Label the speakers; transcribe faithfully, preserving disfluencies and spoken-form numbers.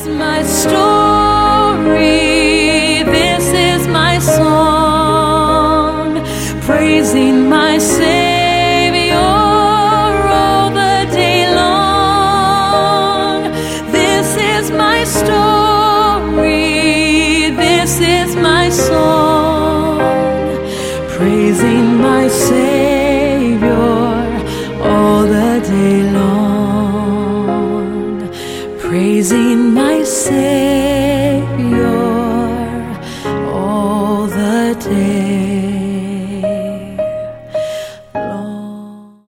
Speaker 1: my story, this is my song, praising my Savior all the day long. This is my story, this is my song, praising my Savior all the day long, praising my Savior.